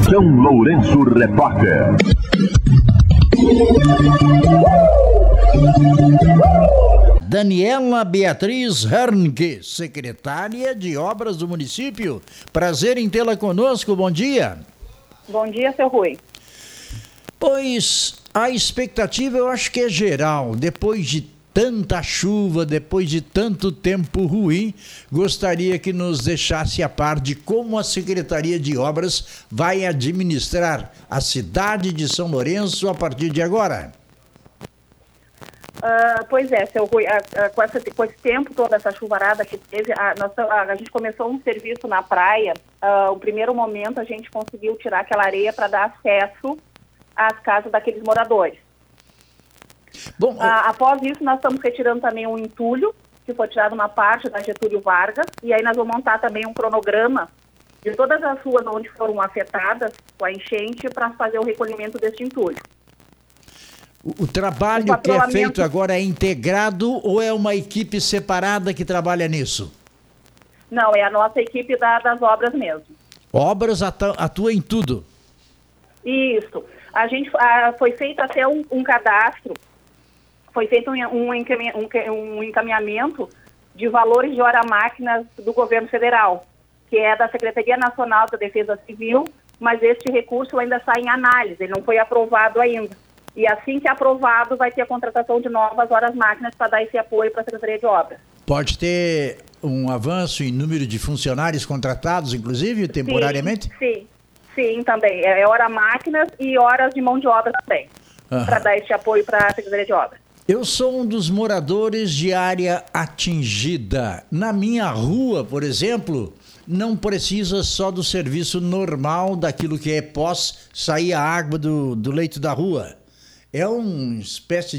São Lourenço Repórter. Daniela Beatriz Hernke, secretária de Obras do município. Prazer em tê-la conosco, bom dia. Bom dia, seu Rui. Pois a expectativa eu acho que é geral, depois de tanta chuva, depois de tanto tempo ruim, gostaria que nos deixasse a par de como a Secretaria de Obras vai administrar a cidade de São Lourenço a partir de agora. Pois é, seu Rui, com esse tempo, toda essa chuvarada que teve, a gente começou um serviço na praia. O primeiro momento a gente conseguiu tirar aquela areia para dar acesso às casas daqueles moradores. Bom, após isso, nós estamos retirando também um entulho, que foi tirado uma parte da Getúlio Vargas, e aí nós vamos montar também um cronograma de todas as ruas onde foram afetadas com a enchente para fazer o recolhimento deste entulho. O trabalho que é feito agora é integrado ou é uma equipe separada que trabalha nisso? Não, é a nossa equipe das obras mesmo. Obras atua em tudo? Isso. A gente foi feito até um cadastro, foi feito um encaminhamento de valores de hora-máquinas do governo federal, que é da Secretaria Nacional da Defesa Civil, mas este recurso ainda está em análise, ele não foi aprovado ainda. E assim que aprovado, vai ter a contratação de novas horas-máquinas para dar esse apoio para a Secretaria de Obras. Pode ter um avanço em número de funcionários contratados, inclusive, temporariamente? Sim, também. É hora-máquinas e horas de mão de obra também, para dar esse apoio para a Secretaria de Obras. Eu sou um dos moradores de área atingida. Na minha rua, por exemplo, não precisa só do serviço normal, daquilo que é pós sair a água do leito da rua. É uma espécie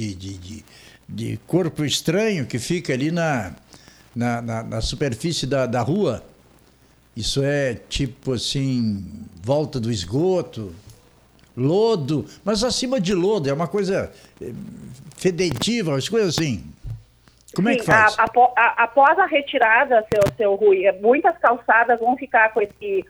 de corpo estranho que fica ali na superfície da rua. Isso é tipo assim, volta do esgoto, lodo, mas acima de lodo, é uma coisa fedentiva, umas coisas assim. Como é que faz? Após a retirada, seu Rui, muitas calçadas vão ficar com esse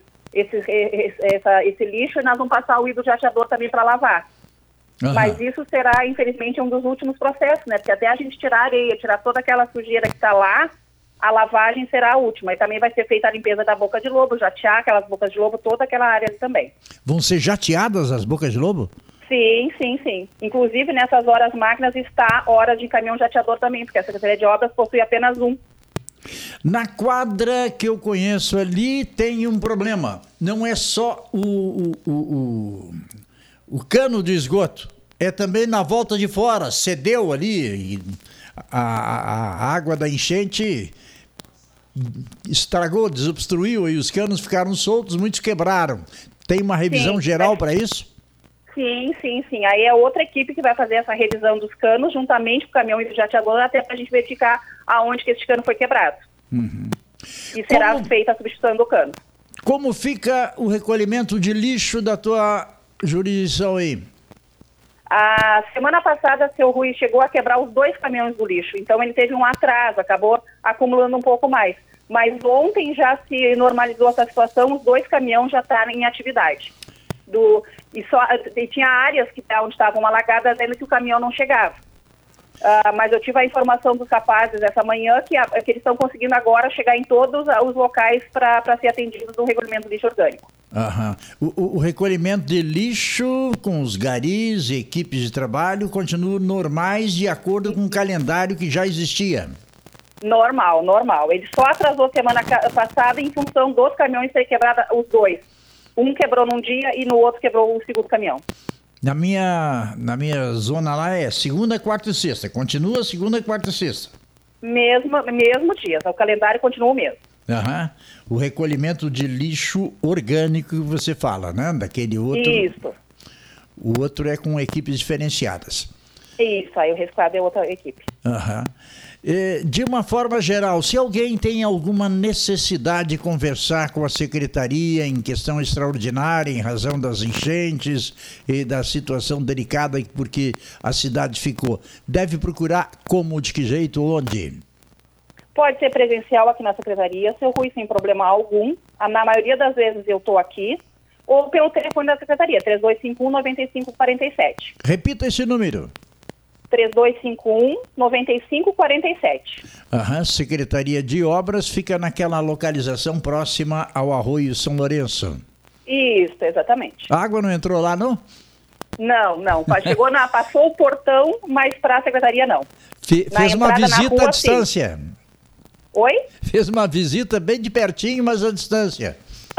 lixo e nós vamos passar o hidrojateador também para lavar. Uhum. Mas isso será, infelizmente, um dos últimos processos, né? Porque até a gente tirar a areia, tirar toda aquela sujeira que está lá, a lavagem será a última. E também vai ser feita a limpeza da boca de lobo, jatear aquelas bocas de lobo, toda aquela área ali também. Vão ser jateadas as bocas de lobo? Sim. Inclusive, nessas horas máquinas está hora de caminhão jateador também, porque a Secretaria de Obras possui apenas um. Na quadra que eu conheço ali tem um problema. Não é só o cano de esgoto, é também na volta de fora, cedeu ali, a água da enchente estragou, desobstruiu e os canos ficaram soltos, muitos quebraram. Tem uma revisão geral para isso? Sim. Aí é outra equipe que vai fazer essa revisão dos canos, juntamente com o caminhão hidrojateador, até para a gente verificar aonde que esse cano foi quebrado. Uhum. E será feita a substituição do cano. Como fica o recolhimento de lixo da tua jurisdição aí? A semana passada, seu Rui chegou a quebrar os 2 caminhões do lixo, então ele teve um atraso, acabou acumulando um pouco mais. Mas ontem já se normalizou essa situação, os 2 caminhões já estão em atividade. E tinha áreas onde estavam alagadas, ainda que o caminhão não chegava. Mas eu tive a informação dos rapazes essa manhã que eles estão conseguindo agora chegar em todos os locais para ser atendidos no recolhimento de lixo orgânico. Aham. O recolhimento de lixo com os garis e equipes de trabalho continuam normais de acordo com o calendário que já existia? Normal. Ele só atrasou semana passada em função dos caminhões terem quebrado os 2. Um quebrou num dia e no outro quebrou o segundo caminhão. Na minha zona lá é segunda, quarta e sexta. Continua segunda, quarta e sexta. Mesmo dia. O calendário continua o mesmo. Aham. O recolhimento de lixo orgânico que você fala, né? Daquele outro. Isso. O outro é com equipes diferenciadas. Isso, aí o rescaldo é outra equipe. Aham. De uma forma geral, se alguém tem alguma necessidade de conversar com a secretaria em questão extraordinária, em razão das enchentes e da situação delicada porque a cidade ficou, deve procurar como, de que jeito, onde? Pode ser presencial aqui na secretaria, seu Rui, sem problema algum. Na maioria das vezes eu estou aqui. ou pelo telefone da Secretaria, 3251-9547. Repita esse número. 3251-9547. Secretaria de Obras fica naquela localização próxima ao Arroio São Lourenço. Isso, exatamente. A água não entrou lá, não? Não. Passou o portão, mas para a Secretaria não. Fez uma visita à distância. Sim. Oi? Fez uma visita bem de pertinho, mas à distância.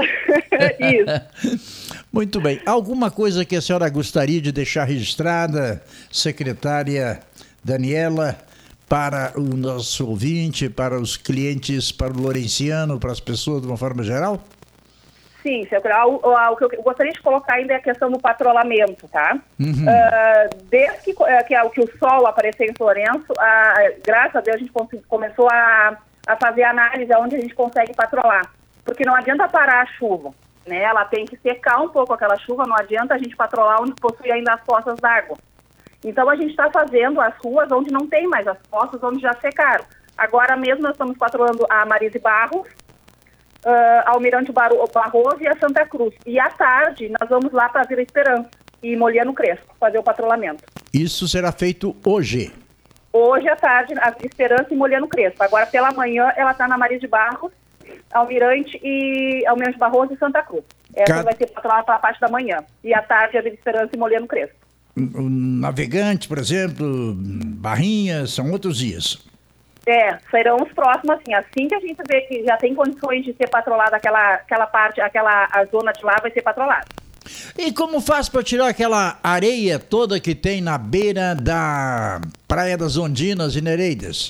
Isso. Muito bem. Alguma coisa que a senhora gostaria de deixar registrada, secretária Daniela, para o nosso ouvinte, para os clientes, para o lourenciano, para as pessoas de uma forma geral? Sim, o que eu gostaria de colocar ainda é a questão do patrulhamento, tá? Desde que o sol apareceu em Lourenço, graças a Deus a gente começou a fazer análise onde a gente consegue patrulhar. Porque não adianta parar a chuva, né? Ela tem que secar um pouco aquela chuva, não adianta a gente patrulhar onde possui ainda as poças d'água. Então a gente está fazendo as ruas onde não tem mais as poças, onde já secaram. Agora mesmo nós estamos patrulhando a Marise Barros, Almirante Barroso e a Santa Cruz. E à tarde nós vamos lá para a Vila Esperança e Moliano Crespo fazer o patrulhamento. Isso será feito hoje? Hoje à tarde, a Esperança e Moliano Crespo. Agora pela manhã ela está na Marise Barros, Almirante Barroso e Santa Cruz. Essa vai ser patrulhada para a parte da manhã. E à tarde a Vila Esperança e Moliano Crespo. O Navegante, por exemplo, Barrinha, são outros dias. Serão os próximos, assim que a gente vê que já tem condições de ser patrulhada aquela parte, a zona de lá vai ser patrulhada. E como faz para tirar aquela areia toda que tem na beira da Praia das Ondinas e Nereidas?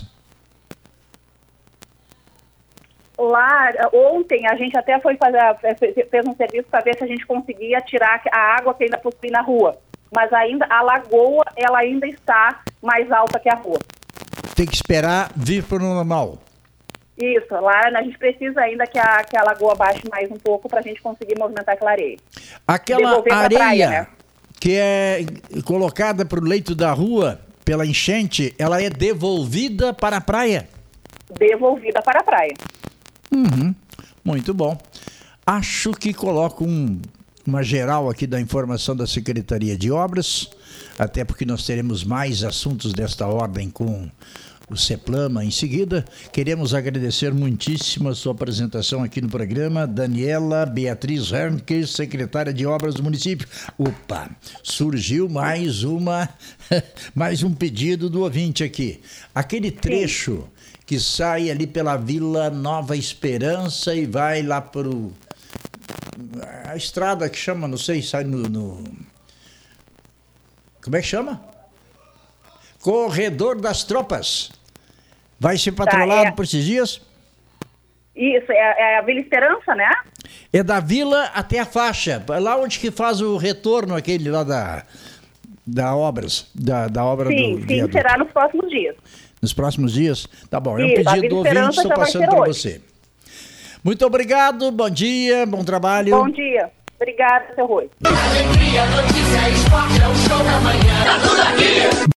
Lá, ontem, a gente até fez um serviço para ver se a gente conseguia tirar a água que ainda possui na rua. Mas ainda, a lagoa, ela ainda está mais alta que a rua. Tem que esperar vir para o normal. Isso, lá a gente precisa ainda que a lagoa baixe mais um pouco para a gente conseguir movimentar aquela areia. Aquela areia praia, né? Que é colocada para o leito da rua pela enchente, ela é devolvida para a praia? Devolvida para a praia. Muito bom. Acho que coloco uma geral aqui da informação da Secretaria de Obras, até porque nós teremos mais assuntos desta ordem com o CEPLAMA em seguida. Queremos agradecer muitíssimo a sua apresentação aqui no programa, Daniela Beatriz Ranques, secretária de Obras do município. Opa, surgiu mais um pedido do ouvinte aqui. Aquele trecho que sai ali pela Vila Nova Esperança e vai lá para a estrada que chama, não sei, sai no... Como é que chama? Corredor das Tropas. Vai ser patrulhado por esses dias? Isso, é a Vila Esperança, né? É da vila até a faixa, lá onde que faz o retorno aquele lá da obra sim, do viaduto. Será nos próximos dias. Nos próximos dias? Tá bom, é um pedido do ouvinte, estou passando para você. Muito obrigado, bom dia, bom trabalho. Bom dia, obrigada, seu Rui. Alegria, notícia, esporte, é o show da manhã. Tá tudo aqui.